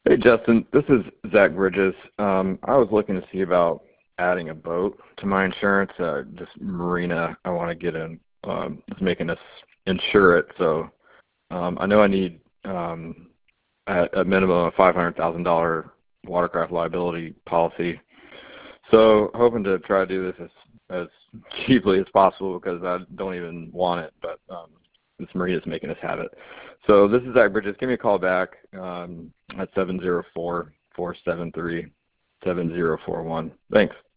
Hey Justin, this is Zach Bridges. I was looking to see about adding a boat to my insurance. This marina I want to get in is making us insure it. So I know I need a minimum of $500,000 watercraft liability policy. So hoping to try to do this as cheaply as possible because I don't even want it, but this marina is making us have it. So this is Zach Bridges. Give me a call back at 704-473-7041. Thanks.